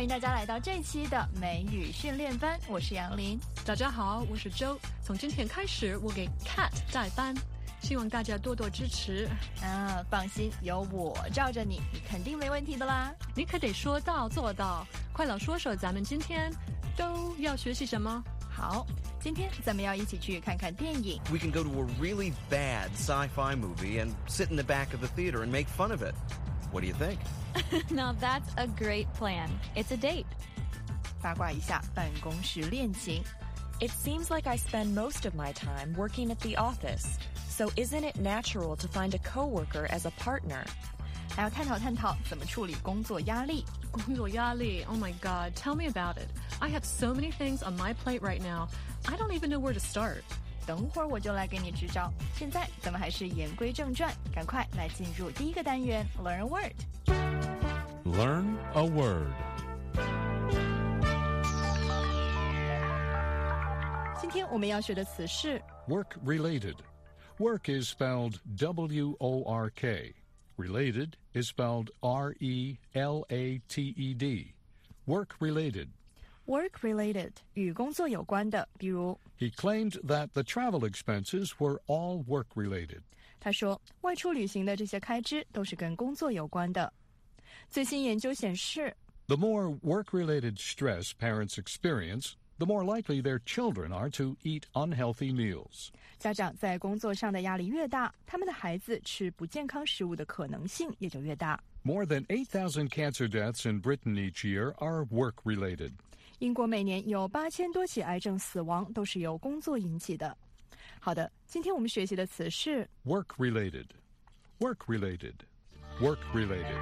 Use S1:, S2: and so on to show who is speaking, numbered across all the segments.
S1: 欢迎大家来到这期的美语训练班，我是杨林。
S2: 大家好，我是周。从今天开始，我给 Cat 代班，希望大家多多支持。
S1: 放心，有我罩着你，你肯定没问题的啦。
S2: 你可得说到做到。快老说说，咱们今天都要学习什么？
S1: 好，今天咱们要一起去看看电影。
S3: We can go to a really bad sci-fi movie and sit in the back of the theater and make fun of it. What do you think?
S4: Now that's a great plan. It's a date.
S1: 八卦一下办公室恋情。
S5: It seems like I spend most of my time working at the office. So isn't it natural to find a coworker as a partner?
S1: 还要探讨怎么处理工作压力。
S2: 工作压力 Oh my God, tell me about it. I have so many things on my plate right now. I don't even know where to start.
S1: 等会儿我就来给你支招。现在咱们还是言归正传，赶快来进入第一个单元 Learn a word.
S6: Learn a word.
S1: 今天我们要学的词是
S6: Work-related. Work is spelled W-O-R-K. Related is spelled R-E-L-A-T-E-D. Work-related.
S1: work-related 与工作有关的，比如
S6: He claimed that the travel expenses were all work-related.
S1: 他说外出旅行的这些开支都是跟工作有关的。最新研究显示
S6: The more work-related stress parents experience, the more likely their children are to eat unhealthy meals.
S1: 家长在工作上的压力越大，他们的孩子吃不健康食物的可能性也就越大。
S6: More than 8,000 cancer deaths in Britain each year are work-related.
S1: 英国每年有8000多起癌症死亡都是由工作引起的。好的，今天我们学习的词是
S6: Work-related. Work-related. Work-related.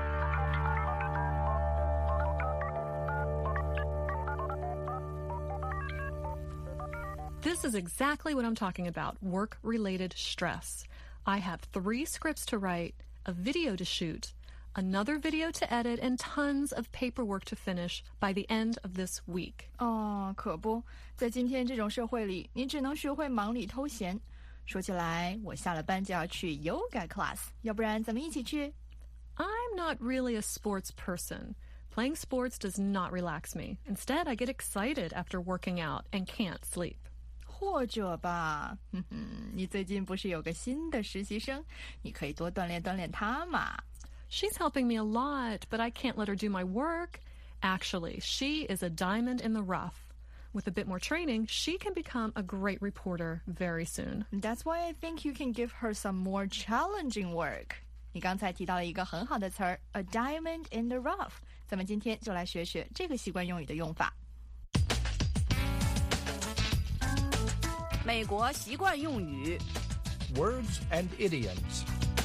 S2: This is exactly what I'm talking about, work-related stress. I have 3 scripts to write, a video to shoot, another video to edit, and tons of paperwork to finish by the end of this week.
S1: 可不，在今天这种社会里，你只能学会忙里偷闲。说起来，我下了班就要去 yoga class， 要不然咱们一起去？
S2: I'm not really a sports person. Playing sports does not relax me. Instead, I get excited after working out and can't sleep.
S1: 或者吧，你最近不是有个新的实习生，你可以多锻炼锻炼他嘛。
S2: She's helping me a lot, but I can't let her do my work. Actually, she is a diamond in the rough. With a bit more training, she can become a great reporter very soon.
S1: That's why I think you can give her some more challenging work. 你刚才提到了一个很好的词儿 ，a diamond in the rough。咱们今天就来学学这个习惯用语的用法。
S7: 美国习惯用语
S8: Words and idioms.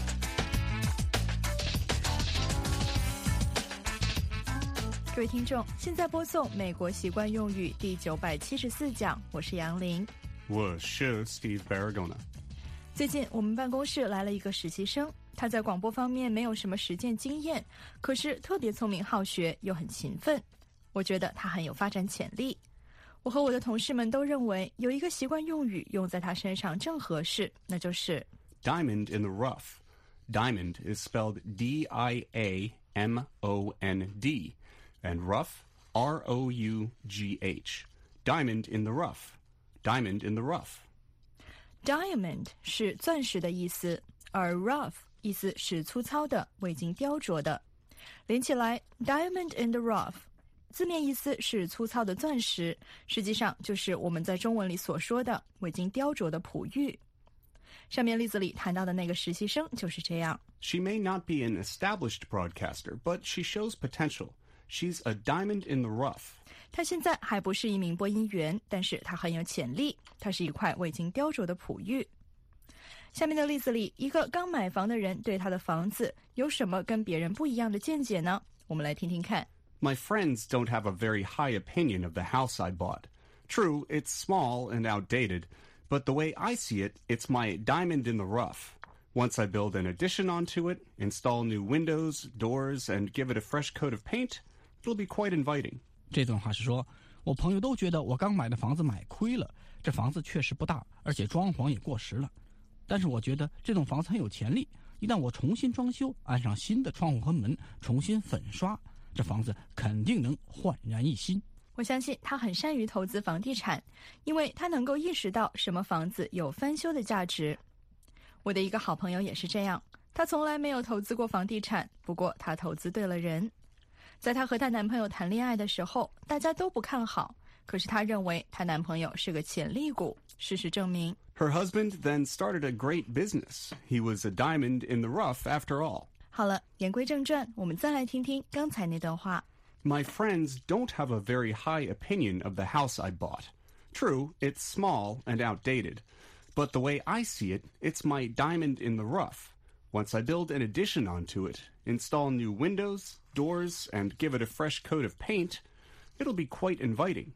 S1: 各位听众，现在播送美国习惯用语第974讲，我是杨林。
S9: 我是 Steve Baragona。
S1: 最近我们办公室来了一个实习生，他在广播方面没有什么实践经验，可是特别聪明好学又很勤奋，我觉得他很有发展潜力。我和我的同事们都认为有一个习惯用语用在他身上正合适，那就是
S9: Diamond in the rough. Diamond is spelled D-I-A-M-O-N-D, and rough, R-O-U-G-H. Diamond in the rough. Diamond in the rough.
S1: Diamond 是钻石的意思，而 rough 意思是粗糙的、未经雕琢的。连起来 Diamond in the rough字面意思是粗糙的钻石，实际上就是我们在中文里所说的未经雕琢的璞玉。上面例子里谈到的那个实习生就是这样。
S9: She may not be an established broadcaster, but she shows potential. She's a diamond in the rough.
S1: 他现在还不是一名播音员，但是他很有潜力，他是一块未经雕琢的璞玉。下面的例子里，一个刚买房的人对他的房子有什么跟别人不一样的见解呢？我们来听听看。
S9: My friends don't have a very high opinion of the house I bought. True, it's small and outdated, but the way I see it, it's my diamond in the rough. Once I build an addition onto it, install new windows, doors, and give it a fresh coat of paint, it'll be quite inviting.
S10: 这段话是说，我朋友都觉得我刚买的房子买亏了，这房子确实不大，而且装潢也过时了。但是我觉得这栋房子很有潜力，一旦我重新装修，安上新的窗户和门，重新粉刷， 这房子肯定能焕然一新。
S1: 我相信他很善于投资房地产，因为他能够意识到什么房子有翻修的价值。我的一个好朋友也是这样，他从来没有投资过房地产，不过他投资对了人。在她和她男朋友谈恋爱的时候，大家都不看好，可是她认为她男朋友是个潜力股。事实证明
S9: Her husband then started a great business. He was a diamond in the rough after all.
S1: 好了，言归正传，我们再来听听刚才那段话。
S9: My friends don't have a very high opinion of the house I bought. True, it's small and outdated, but the way I see it, it's my diamond in the rough. Once I build an addition onto it, install new windows, doors, and give it a fresh coat of paint, it'll be quite inviting.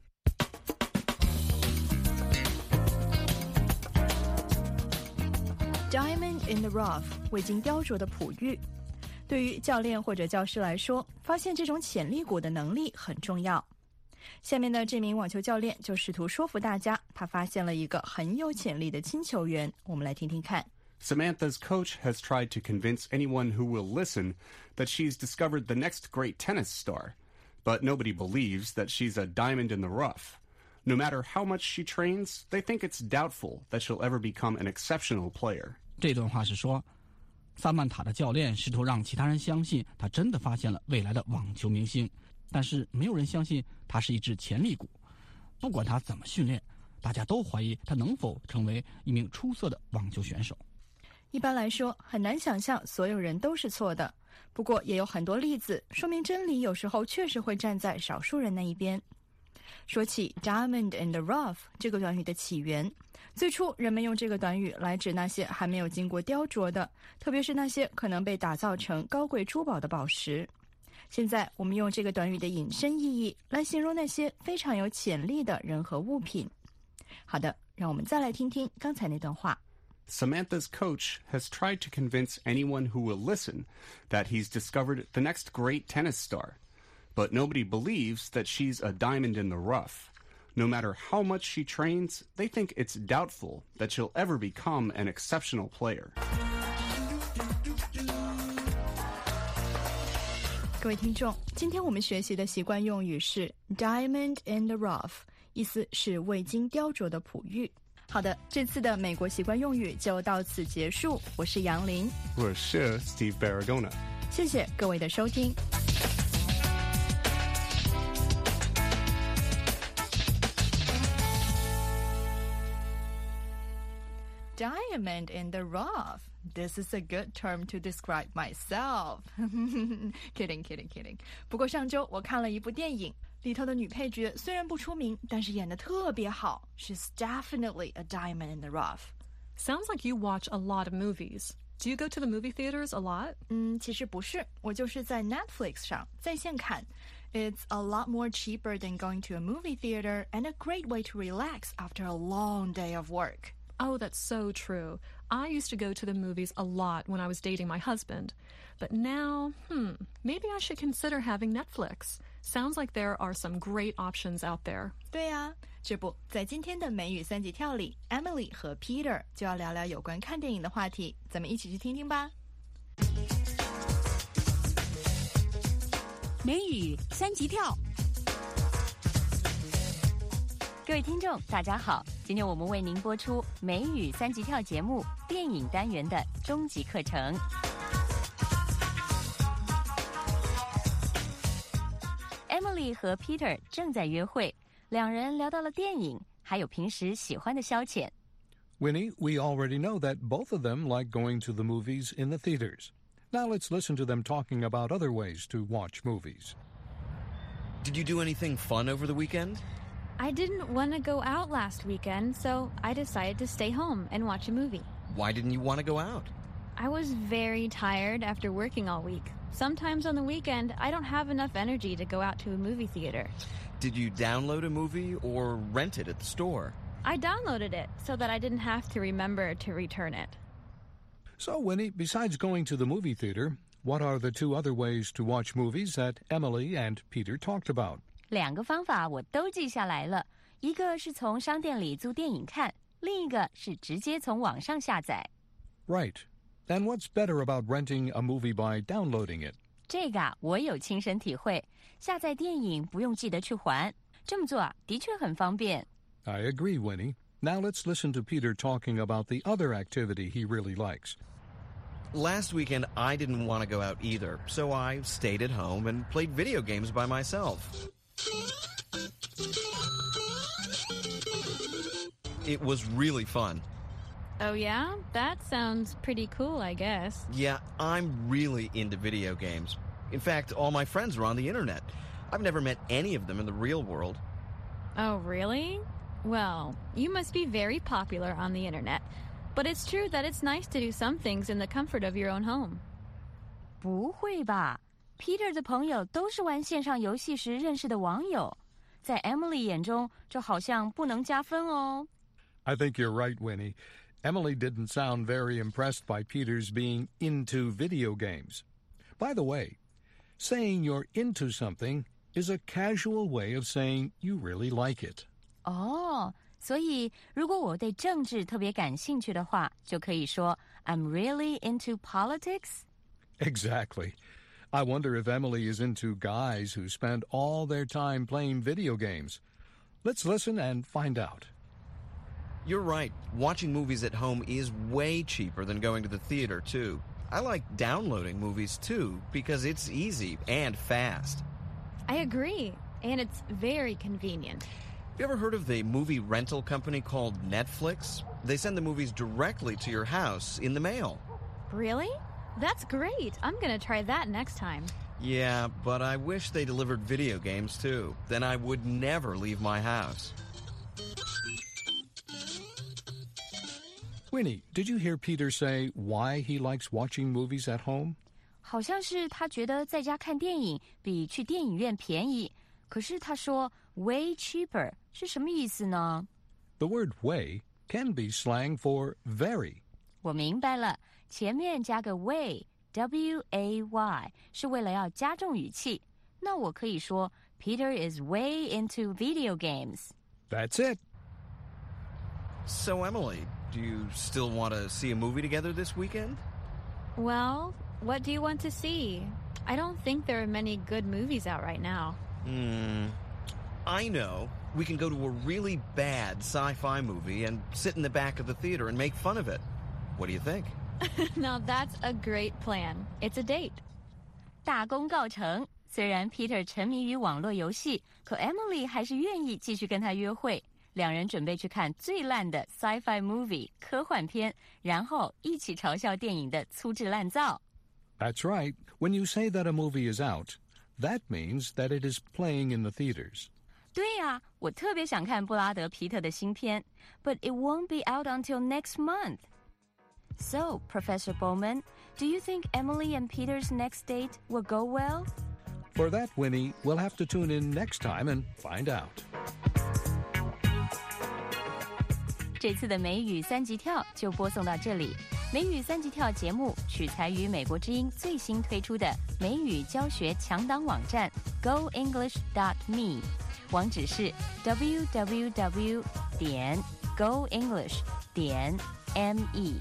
S1: Diamond in the rough， 未经雕琢的璞玉。对于教练或者教师来说，发现这种潜力股的能力很重要。下面的这名网球教练就试图说服大家，他发现了一个很有潜力的新球员。我们来听听看。
S9: Samantha's coach has tried to convince anyone who will listen that she's discovered the next great tennis star, but nobody believes that she's a diamond in the rough. No matter how much she trains, they think it's doubtful that she'll ever become an exceptional player.
S10: 这段话是说，萨曼塔的教练试图让其他人相信他真的发现了未来的网球明星，但是没有人相信他是一只潜力股。不管他怎么训练，大家都怀疑他能否成为一名出色的网球选手。
S1: 一般来说，很难想象所有人都是错的，不过也有很多例子说明真理有时候确实会站在少数人那一边。说起 diamond in the rough 这个短语的起源，最初人们用这个短语来指那些还没有经过雕琢的，特别是那些可能被打造成高贵珠宝的宝石。现在我们用这个短语的引申意义来形容那些非常有潜力的人和物品。好的，让我们再来听听刚才那段话。
S9: Samantha's coach has tried to convince anyone who will listen that he's discovered the next great tennis star, but nobody believes that she's a diamond in the rough. No matter how much she trains, they think it's doubtful that she'll ever become an exceptional player.
S1: 各位听众，今天我们学习的习惯用语是 diamond in the rough， 意思是未经雕琢的璞玉。好的，这次的美国习惯用语就到此结束。我是杨林，
S9: 我是 Steve Baragona。
S1: 谢谢各位的收听。Diamond in the rough. This is a good term to describe myself. Kidding. 不过上周我看了一部电影，里头的女配角虽然不出名，但是演得特别好。She's definitely a diamond in the rough.
S2: Sounds like you watch a lot of movies. Do you go to the movie theaters a lot?
S1: 其实不是，我就是在 Netflix 上在线看。It's a lot more cheaper than going to a movie theater and a great way to relax after a long day of work.
S2: Oh, that's so true. I used to go to the movies a lot when I was dating my husband. But now, maybe I should consider having Netflix. Sounds like there are some great options out there.
S1: 对呀，这不在今天的美语三级跳里 ，Emily 和 Peter 就要聊聊有关看电影的话题，咱们一起去听听吧。
S7: 美语三级跳。
S11: 各位听众大家好，今天我们为您播出美语三级跳节目电影单元的终极课程。Emily 和 Peter 正在约会，两人聊到了电影，还有平时喜欢的消遣。
S6: Winnie, we already know that both of them like going to the movies in the theaters. Now let's listen to them talking about other ways to watch movies.
S3: Did you do anything fun over the weekend?
S4: I didn't want to go out last weekend, so I decided to stay home and watch a movie.
S3: Why didn't you want to go out?
S4: I was very tired after working all week. Sometimes on the weekend, I don't have enough energy to go out to a movie theater.
S3: Did you download a movie or rent it at the store?
S4: I downloaded it so that I didn't have to remember to return it.
S6: So, Winnie, besides going to the movie theater, what are the two other ways to watch movies that Emily and Peter talked about?
S11: 两个方法我都记下来了，一个是从商店里租电影看，另一个是直接从网上下载。
S6: Right. And what's better about renting a movie by downloading it?
S11: 这个我有亲身体会，下载电影不用记得去还，这么做的确很方便。
S6: I agree, Winnie. Now let's listen to Peter talking about the other activity he really likes.
S3: Last weekend, I didn't want to go out either, so I stayed at home and played video games by myself. It was really fun.
S4: Oh, yeah? That sounds pretty cool, I guess.
S3: Yeah, I'm really into video games. In fact, all my friends are on the internet. I've never met any of them in the real world.
S4: Oh, really? Well, you must be very popular on the internet. But it's true that it's nice to do some things in the comfort of your own home.
S11: 不会吧 Peter 的朋友都是玩线上游戏时认识的网友，在 Emily 眼中这好像不能加分哦。
S6: I think you're right, Winnie. Emily didn't sound very impressed by Peter's being into video games. By the way, saying you're into something is a casual way of saying you really like it.
S11: 哦，所以如果我对政治特别感兴趣的话，就可以说 I'm really into politics.
S6: Exactly. I wonder if Emily is into guys who spend all their time playing video games. Let's listen and find out.
S3: You're right. Watching movies at home is way cheaper than going to the theater, too. I like downloading movies, too, because it's easy and fast.
S4: I agree. And it's very convenient.
S3: You ever heard of the movie rental company called Netflix? They send the movies directly to your house in the mail.
S4: Really? That's great. I'm going to try that next time.
S3: Yeah, but I wish they delivered video games, too. Then I would never leave my house.
S6: Winnie, did you hear Peter say why he likes watching movies at home?
S11: 好像是他觉得在家看电影比去电影院便宜，可是他说 way cheaper 是什么意思呢？
S6: The word way can be slang for very.
S11: 我明白了，前面加个 way W-A-Y 是为了要加重语气。那我可以说 Peter is way into video games.
S6: That's it.
S3: So, Emily, do you still want to see a movie together this weekend?
S4: Well, what do you want to see? I don't think there are many good movies out right now.
S3: I know. We can go to a really bad sci-fi movie and sit in the back of the theater and make fun of it. What do you think?
S4: Now that's a great plan. It's a date.
S11: 大功告成。虽然 Peter 沉迷于网络游戏，可 Emily 还是愿意继续跟他约会。两人准备去看最烂的 sci-fi movie 科幻片，然后一起嘲笑电影的粗制滥造。
S6: That's right. When you say that a movie is out, that means that it is playing in the theaters.
S11: 对呀，我特别想看布拉德·皮特的新片 ，but it won't be out until next month. So, Professor Bowman, do you think Emily and Peter's next date will go well?
S6: For that, Winnie, we'll have to tune in next time and find out.
S11: 这次的美语三级跳就播送到这里。美语三级跳节目取材于美国之音最新推出的美语教学强档网站 GoEnglish.me， 网址是 www.goenglish.me。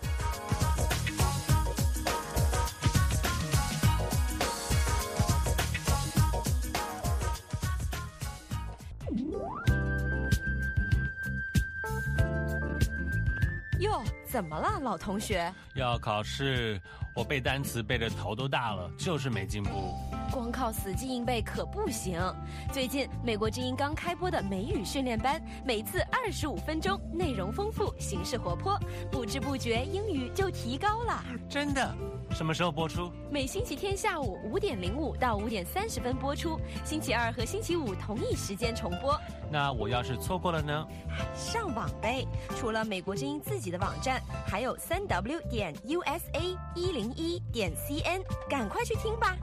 S5: 哟，怎么了，老同学？
S7: 要考试，我背单词背得头都大了，就是没进步。
S5: 光靠死记硬背可不行。最近美国之音刚开播的美语训练班，每次25分钟，内容丰富，形式活泼，不知不觉英语就提高了。
S7: 真的？什么时候播出？
S5: 每星期天下午5点05到5点30分播出，星期二和星期五同一时间重播。
S7: 那我要是错过了呢？
S5: 上网呗！除了美国之音自己的网站，还有3w.usa101.cn， 赶快去听吧。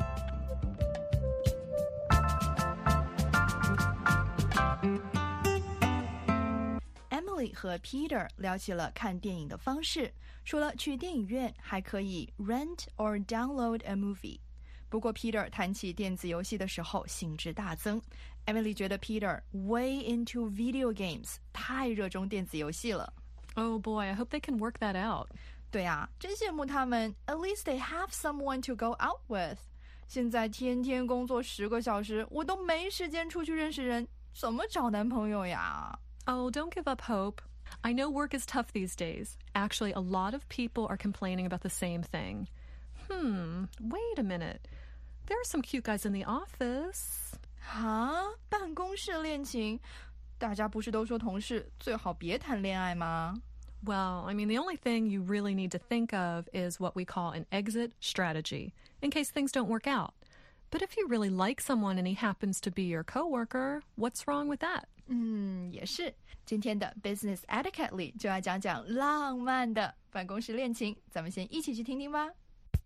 S1: Emily 和 Peter 聊起了看电影的方式，除了去电影院，还可以 rent or download a movie。不过 Peter 谈起电子游戏的时候兴致大增。Emily 觉得 Peter way into video games， 太热衷电子游戏了。
S2: Oh boy, I hope they can work that out.
S1: 对啊，真羡慕他们。At least they have someone to go out with. 现在天天工作10个小时，我都没时间出去认识人，怎么找男朋友呀？
S2: Oh, don't give up hope. I know work is tough these days. Actually, a lot of people are complaining about the same thing. Wait a minute. There are some cute guys in the office.
S1: 啊，办公室恋情？大家不是都说同事最好别谈恋爱吗？
S2: Well, I mean, the only thing you really need to think of is what we call an exit strategy, in case things don't work out. But if you really like someone and he happens to be your coworker, what's wrong with that?
S1: 也是。今天的 Business Etiquette 里就要讲讲浪漫的办公室恋情，咱们先一起去听听吧。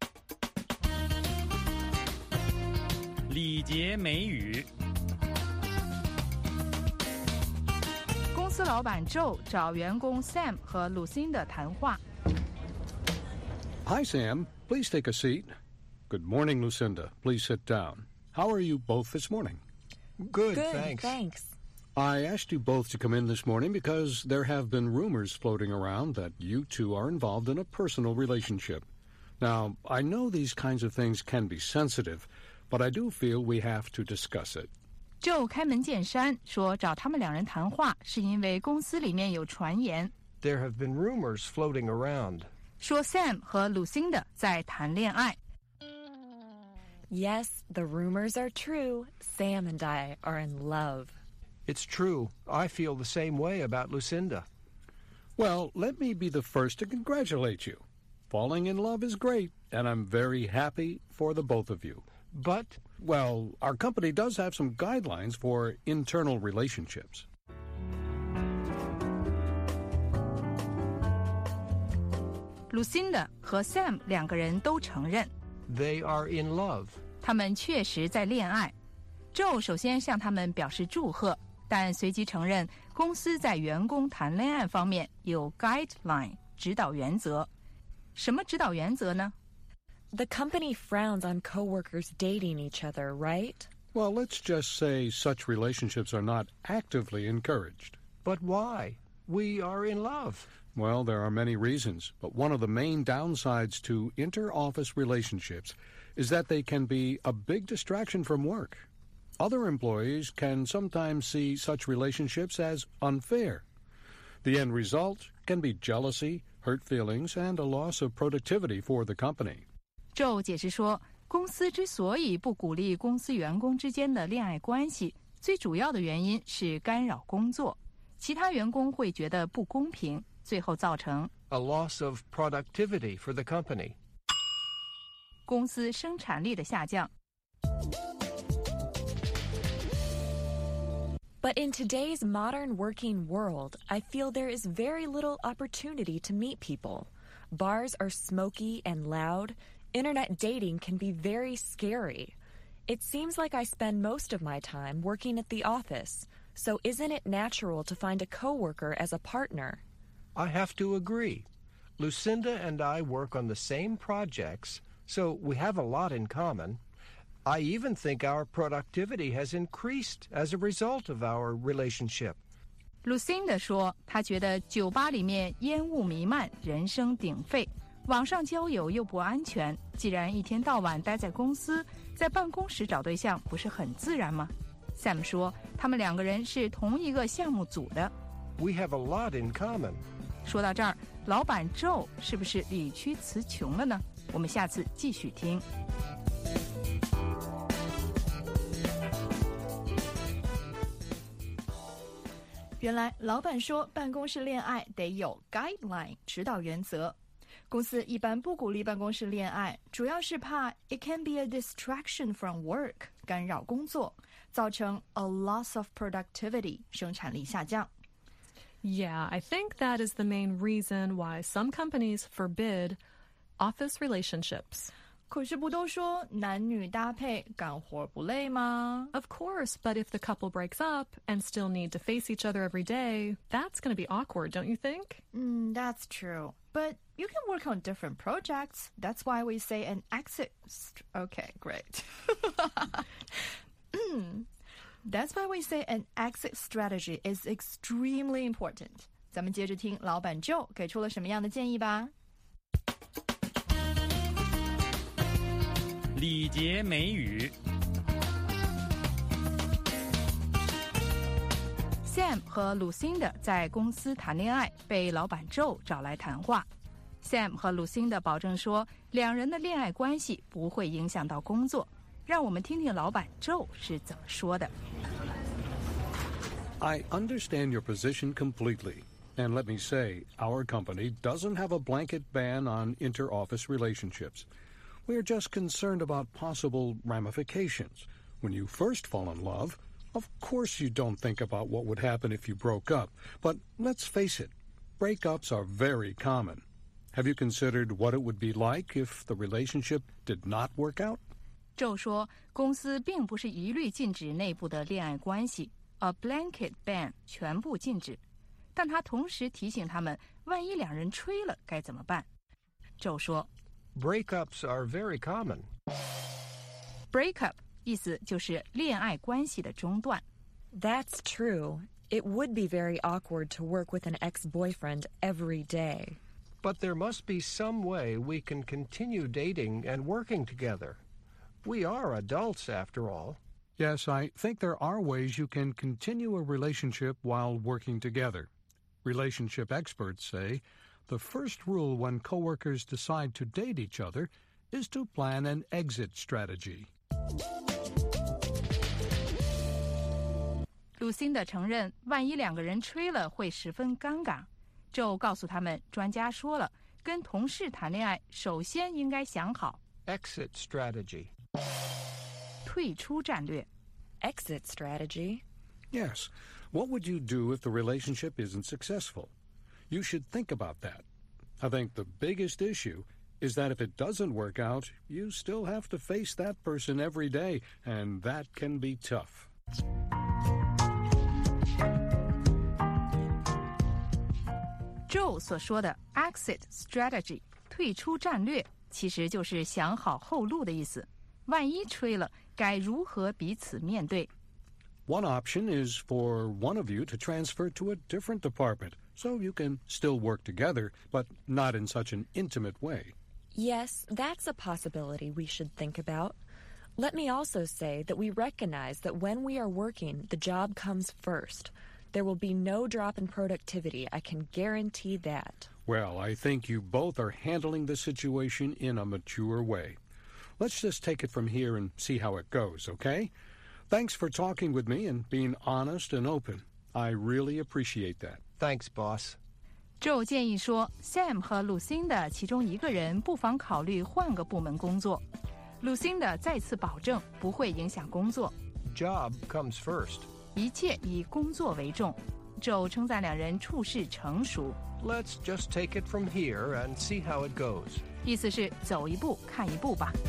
S12: 礼节美语。
S1: 公司老板 Joe 找员工 Sam 和 Lucinda 谈话。
S6: Hi, Sam. Please take a seat. Good morning, Lucinda. Please sit down. How are you both this morning?
S8: Good, thanks.
S6: I asked you both to come in this morning because there have been rumors floating around that you two are involved in a personal relationship. Now, I know these kinds of things can be sensitive, but I do feel we have to discuss it.
S1: Joe 开门见山说找他们两人谈话是因为公司里面有传言，
S8: There have been rumors floating around.
S1: 说 Sam 和 Lucinda 在谈恋爱。
S13: Yes, the rumors are true. Sam and I are in love.
S8: It's true. I feel the same way about Lucinda.
S6: Well, let me be the first to congratulate you. Falling in love is great, and I'm very happy for the both of you.
S8: But,
S6: well, our company does have some guidelines for internal relationships.
S1: Lucinda 和 Sam 两个人都承认
S8: they are in love.
S1: 他们确实在恋爱。Joe 首先向他们表示祝贺，但随即承认公司在员工谈恋爱方面有 guideline 指导原则。什么指导原则呢？
S13: The company frowns on coworkers dating each other, right?
S6: Well, let's just say such relationships are not actively encouraged.
S8: But why? We are in love.
S6: Well, there are many reasons, but one of the main downsides to inter-office relationships is that they can be a big distraction from work. Other employees can sometimes see such relationships as unfair. The end result can be jealousy, hurt feelings, and a loss of productivity for the company.
S1: Joe 解释说，公司之所以不鼓励公司员工之间的恋爱关系，最主要的原因是干扰工作，其他员工会觉得不公平，最后造成
S8: a loss of productivity for the company.
S1: 公司生产力的下降。
S13: But in today's modern working world, I feel there is very little opportunity to meet people. Bars are smoky and loud. Internet dating can be very scary. It seems like I spend most of my time working at the office. So isn't it natural to find a coworker as a partner?
S8: I have to agree. Lucinda and I work on the same projects, so we have a lot in common. I even think our productivity has increased as a result of our relationship.
S1: Lucinda 说，她觉得酒吧里面烟雾弥漫，人声鼎沸，网上交友又不安全。既然一天到晚待在公司，在办公室找对象不是很自然吗？ Sam 说，他们两个人是同一个项目组的。
S8: We have a lot in common.
S1: 说到这儿，老板 Joe 是不是理屈词穷了呢？我们下次继续听。原来老板说办公室恋爱得有 guideline 指导原则。公司一般不鼓励办公室恋爱，主要是怕 it can be a distraction from work 干扰工作，造成 a loss of productivity 生产力下降。
S2: Yeah, I think that is the main reason why some companies forbid office relationships.
S1: 可是不都说男女搭配干活不累吗？
S2: Of course, but if the couple breaks up and still need to face each other every day, that's going to be awkward, don't you think?
S1: That's true. But you can work on different projects. That's why we say an exit... Okay, great. That's why we say an exit strategy is extremely important. 咱们接着听老板 Joe 给出了什么样的建议吧。
S7: 礼节美语。
S1: Sam 和 Lucinda 在公司谈恋爱，被老板 Joe 找来谈话。Sam 和 Lucinda 保证说，两人的恋爱关系不会影响到工作。让我们听听老板 Joe 是怎么说的。
S6: I understand your position completely. And let me say, our company doesn't have a blanket ban on inter-office relationships. We are just concerned about possible ramifications. When you first fall in love, of course you don't think about what would happen if you broke up. But let's face it, breakups are very common. Have you considered what it would be like if the relationship did not work out?
S1: Joe 说，公司并不是一律禁止内部的恋爱关系 ，a blanket ban 全部禁止。但他同时提醒他们，万一两人吹了该怎么办。Joe 说
S8: Breakups are very common.
S1: Breakup 意思就是恋爱关系的中断。
S13: That's true. It would be very awkward to work with an ex-boyfriend every day.
S8: But there must be some way we can continue dating and working together. We are adults, after all.
S6: Yes, I think there are ways you can continue a relationship while working together. Relationship experts say the first rule when coworkers decide to date each other is to plan an exit strategy.
S1: Lucinda 承认，万一两个人吹了会十分尴尬。Joe 告诉他们，专家说了，跟同事谈恋爱，首先应该想好
S8: Exit strategy.
S1: 退出战略。
S13: Exit strategy?
S6: Yes. What would you do if the relationship isn't successful? You should think about that. I think the biggest issue is that if it doesn't work out, you still have to face that person every day, and that can be tough.
S1: Joe 所说的 exit strategy 退出战略，其实就是想好后路的意思。万一吹了，该如何彼此面对？
S6: One option is for one of you to transfer to a different department, so you can still work together, but not in such an intimate way.
S13: Yes, that's a possibility we should think about. Let me also say that we recognize that when we are working, the job comes first. There will be no drop in productivity, I can guarantee that.
S6: Well, I think you both are handling the situation in a mature way. Let's just take it from here and see how it goes, okay? Thanks for talking with me and being honest and open. I really appreciate that.
S8: Thanks, boss.
S1: Joe 建议说 ，Sam 和 Lucinda 其中一个人不妨考虑换个部门工作。Lucinda 再次保证不会影响工作。
S8: Job comes first.
S1: 一切以工作为重。Joe 称赞两人处事成熟。
S8: Let's just take it from here and see how it goes.
S1: 意思是走一步看一步吧。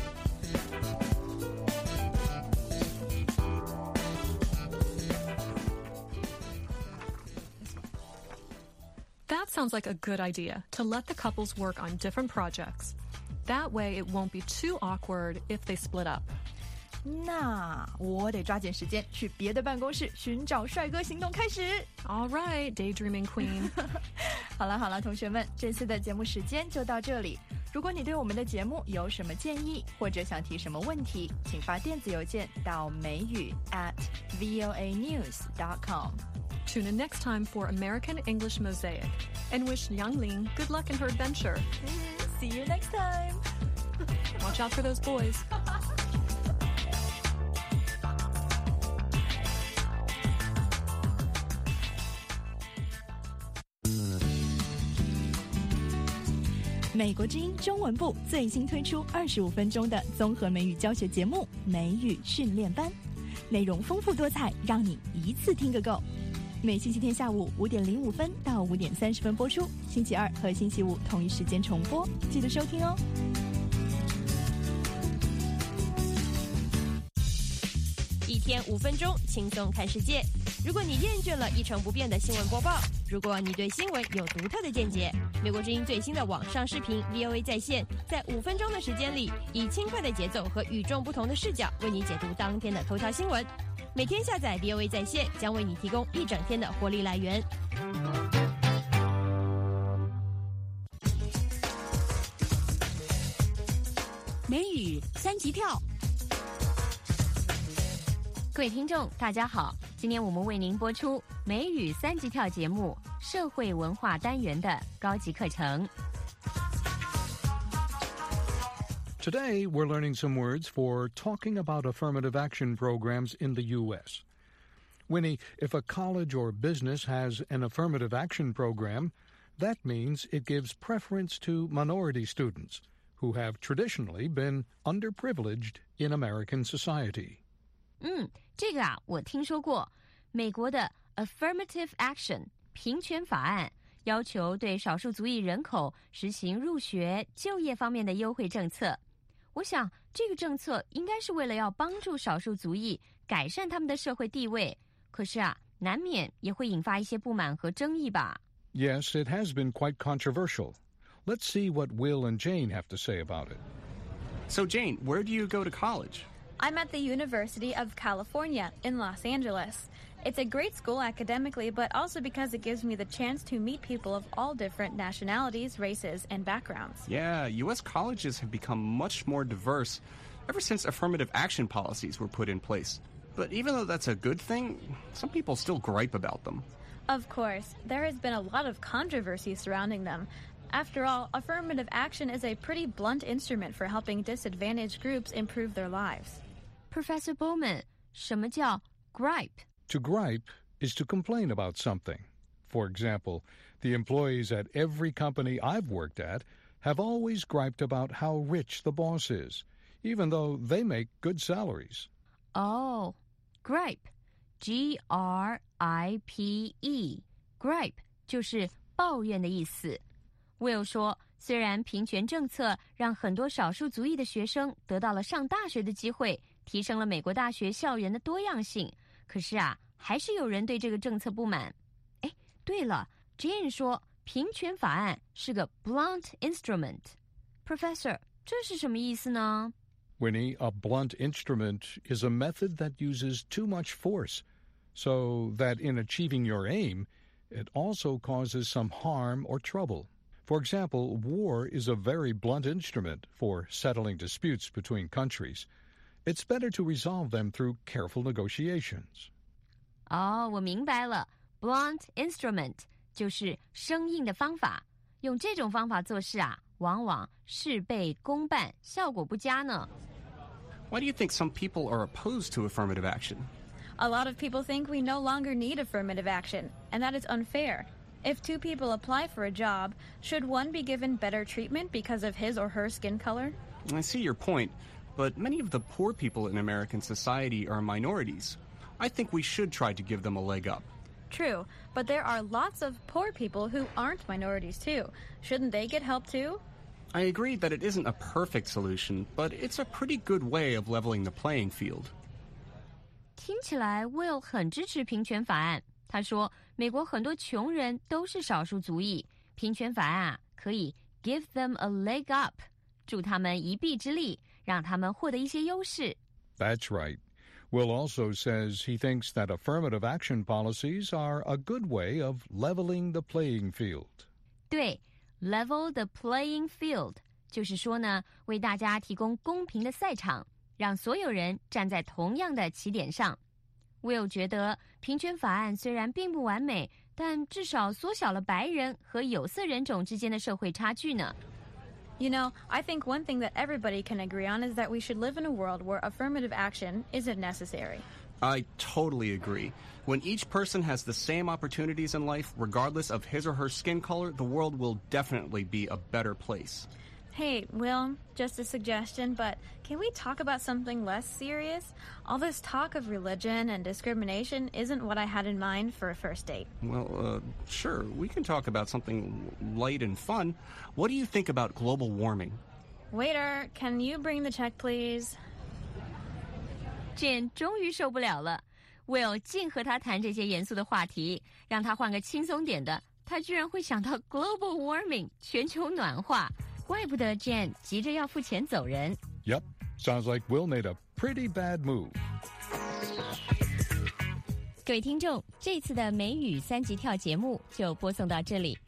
S2: That sounds like a good idea, to let the couples work on different projects. That way it won't be too awkward if they split up.
S1: 那我得抓紧时间去别的办公室寻找帅哥行动开始。
S2: All right, daydreaming queen.
S1: 好了，同学们，这次的节目时间就到这里。如果你对我们的节目有什么建议，或者想提什么问题，请发电子邮件到美语@voanews.com。
S2: Tune in next time for American English Mosaic, and wish Yangling good luck in her adventure.
S1: See you next time.
S2: Watch out for those boys.
S1: 美国之音中文部最新推出25分钟的综合美语教学节目《美语训练班》，内容丰富多彩，让你一次听个够。每星期天下午5点05分到5点30分播出，星期二和星期五同一时间重播，记得收听哦。
S5: 一天5分钟，轻松看世界。如果你厌倦了一成不变的新闻播报，如果你对新闻有独特的见解，美国之音最新的网上视频 VOA 在线，在5分钟的时间里，以轻快的节奏和与众不同的视角，为你解读当天的头条新闻。每天下载 VOA 在线，将为你提供一整天的活力来源。
S12: 美语三级跳。
S11: 各位听众，大家好，今天我们为您播出美语三级跳节目社会文化单元的高级课程。
S6: Today, we're learning some words for talking about affirmative action programs in the U.S. Winnie, if a college or business has an affirmative action program, that means it gives preference to minority students who have traditionally been underprivileged in American society.
S11: 这个我听说过，美国的 affirmative action 平权法案要求对少数族裔人口实行入学、就业方面的优惠政策。我想这个政策应该是为了要帮助少数族裔改善他们的社会地位，可是难免也会引发一些不满和争议吧。
S6: Yes, it has been quite controversial. Let's see what Will and Jane have to say about it.
S9: So, Jane, where do you go to college?
S4: I'm at the University of California in Los Angeles. It's a great school academically, but also because it gives me the chance to meet people of all different nationalities, races, and backgrounds.
S9: Yeah, U.S. colleges have become much more diverse ever since affirmative action policies were put in place. But even though that's a good thing, some people still gripe about them.
S4: Of course, there has been a lot of controversy surrounding them. After all, affirmative action is a pretty blunt instrument for helping disadvantaged groups improve their lives.
S11: Professor Bowman, 什么叫 gripe?
S6: To gripe is to complain about something. For example, the employees at every company I've worked at have always griped about how rich the boss is, even though they make good salaries.
S11: Oh, gripe, G-R-I-P-E, gripe 就是抱怨的意思。Will 说，虽然平权政策让很多少数族裔的学生得到了上大学的机会，提升了美国大学校园的多样性，可是还是有人对这个政策不满。哎，对了 ，Jane 说平权法案是个 blunt instrument。Professor， 这是什么意思呢？
S6: Winnie, a blunt instrument is a method that uses too much force, so that in achieving your aim, it also causes some harm or trouble. For example, war is a very blunt instrument for settling disputes between countries. It's better to resolve them through careful negotiations.
S11: 我明白了 ，blunt instrument 就是生硬的方法，用这种方法做事往往事倍功半，效果不佳呢。
S9: Why do you think some people are opposed to affirmative action?
S4: A lot of people think we no longer need affirmative action, and that is unfair. If two people apply for a job, should one be given better treatment because of his or her skin color?
S9: I see your point, but many of the poor people in American society are minorities. I think we should try to give them a leg up.
S4: True, but there are lots of poor people who aren't minorities too. Shouldn't they get help too?
S9: I agree that it isn't a perfect solution, but it's a pretty good way of leveling the playing field.
S11: 听起来 Will 很支持平权法案。他说，美国很多穷人都是少数族裔，平权法案可以 give them a leg up， 助他们一臂之力，让他们获得一些优势。
S6: That's right. Will also says he thinks that affirmative action policies are a good way of leveling the playing field.
S11: 对 ，level the playing field 就是说呢，为大家提供公平的赛场，让所有人站在同样的起点上。Will 觉得平权法案虽然并不完美，但至少缩小了白人和有色人种之间的社会差距呢。
S4: You know, I think one thing that everybody can agree on is that we should live in a world where affirmative action isn't necessary.
S9: I totally agree. When each person has the same opportunities in life, regardless of his or her skin color, the world will definitely be a better place.
S4: Hey, Will, just a suggestion, but can we talk about something less serious? All this talk of religion and discrimination isn't what I had in mind for a first date.
S9: Well, sure, we can talk about something light and fun. What do you think about global warming?
S4: Waiter, can you bring the check, please?
S11: Jane 终于受不了了 ，Will 净和他谈这些严肃的话题，让他换个轻松点的，他居然会想到 global warming 全球暖化。怪不得 Jane 急着要付钱走人。
S6: Yep, sounds like Will made a pretty bad move.
S11: 各位听众，这次的美语三级跳节目就播送到这里。